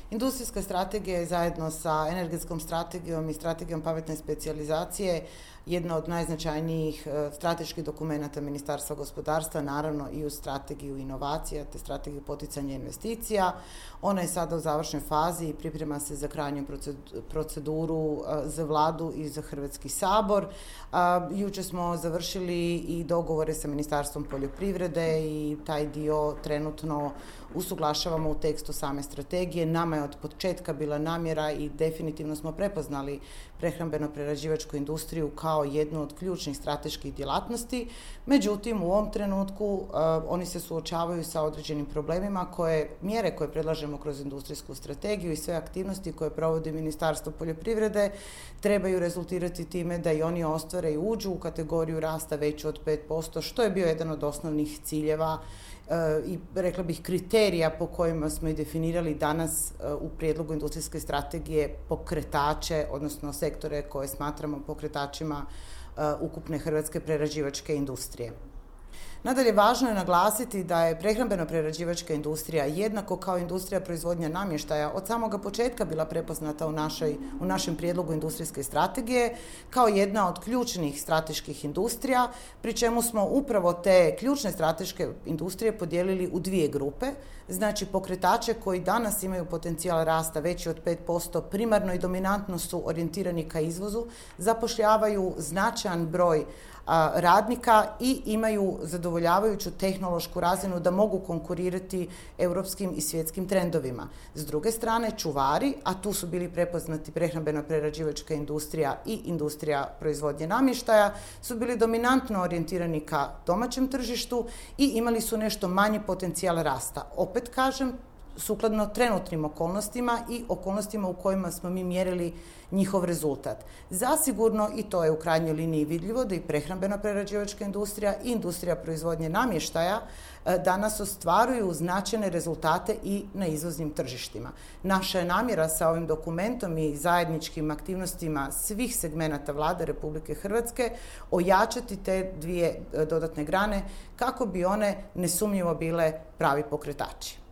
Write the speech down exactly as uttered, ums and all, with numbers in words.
Industrijska strategija je zajedno sa energetskom strategijom i strategijom pametne specijalizacije jedna od najznačajnijih strateških dokumenata Ministarstva gospodarstva, naravno i u strategiju inovacija te strategiju poticanja investicija. Ona je sada u završnoj fazi i priprema se za krajnju proceduru za Vladu i za Hrvatski sabor. Jučer smo završili i dogovore sa Ministarstvom poljoprivrede i taj dio trenutno usuglašavamo u tekstu same strategije. Nama je od početka bila namjera i definitivno smo prepoznali prehrambeno-prerađivačku industriju kao jednu od ključnih strateških djelatnosti. Međutim, u ovom trenutku uh, oni se suočavaju sa određenim problemima koje, mjere koje predlažemo kroz industrijsku strategiju i sve aktivnosti koje provodi Ministarstvo poljoprivrede trebaju rezultirati time da i oni ostvare i uđu u kategoriju rasta veću od pet posto, što je bio jedan od osnovnih ciljeva i rekla bih kriterija po kojima smo i definirali danas u prijedlogu industrijske strategije pokretače, odnosno sektore koje smatramo pokretačima ukupne hrvatske prerađivačke industrije. Nadalje, važno je naglasiti da je prehrambeno-prerađivačka industrija jednako kao industrija proizvodnja namještaja od samoga početka bila prepoznata u, našoj, u našem prijedlogu industrijske strategije kao jedna od ključnih strateških industrija, pri čemu smo upravo te ključne strateške industrije podijelili u dvije grupe. Znači, pokretače koji danas imaju potencijal rasta veći od pet posto, primarno i dominantno su orijentirani ka izvozu, zapošljavaju značajan broj radnika i imaju zadovoljavajuću tehnološku razinu da mogu konkurirati europskim i svjetskim trendovima. S druge strane, čuvari, a tu su bili prepoznati prehrambeno-prerađivačka industrija i industrija proizvodnje namještaja, su bili dominantno orijentirani ka domaćem tržištu i imali su nešto manji potencijal rasta. Opet kažem, sukladno trenutnim okolnostima i okolnostima u kojima smo mi mjerili njihov rezultat. Zasigurno, i to je u krajnjoj liniji vidljivo, da i prehrambeno-prerađivačka industrija i industrija proizvodnje namještaja danas ostvaruju značajne rezultate i na izvoznim tržištima. Naša je namjera sa ovim dokumentom i zajedničkim aktivnostima svih segmenata Vlade Republike Hrvatske ojačati te dvije dodatne grane kako bi one nesumnjivo bile pravi pokretači.